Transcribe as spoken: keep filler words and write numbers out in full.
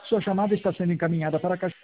Sua chamada está sendo encaminhada para a caixa